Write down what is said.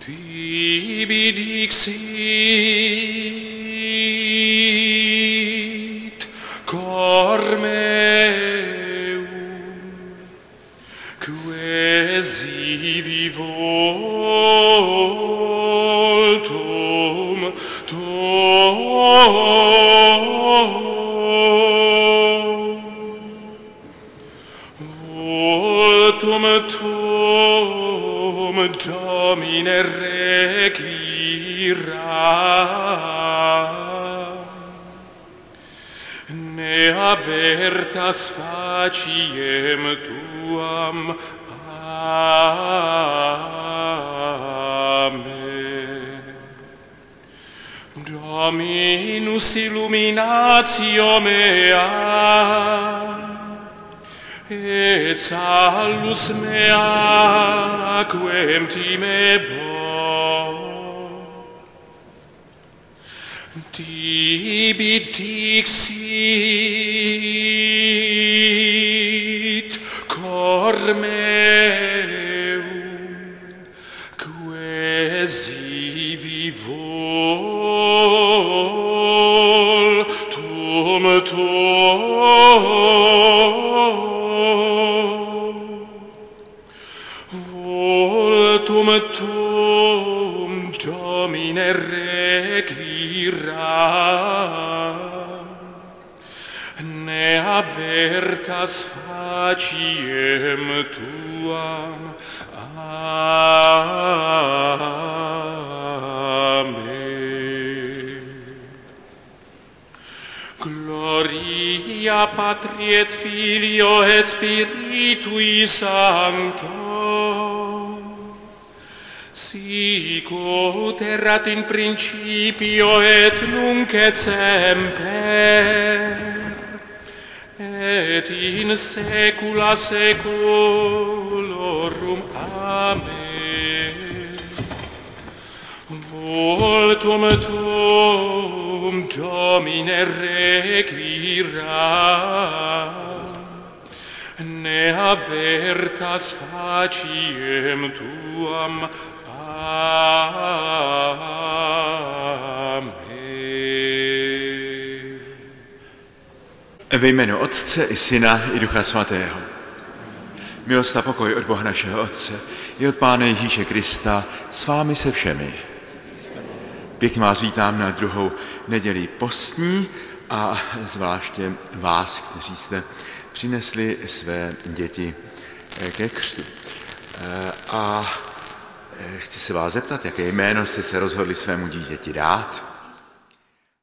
Tibi dixit cor meum, quasi vivoltum voltum Domine requira, ne avertas faciem tuam. Amen. Dominus illuminatio mea, et salus mea quem timebo. Tibi dixit cor meum, quasi vivoltum voltum Domine requira, ne avertas faciem tuam. Amen. Gloria Patri et Filio et Spiritui Sancto, sic ut erat in principio et nunc et semper, et in saecula saeculorum. Amen. Voltum tuum, Domine requira, ne avertas faciem tuam. Amen. Ve jménu Otce i Syna i Ducha Svatého. Milost a pokoj od Boha našeho Otce i od Pána Ježíše Krista s vámi se všemi. Pěkně vás vítám na druhou neděli postní a zvláště vás, kteří jste přinesli své děti ke křtu. A chci se vás zeptat, jaké jméno jste se rozhodli svému dítěti dát.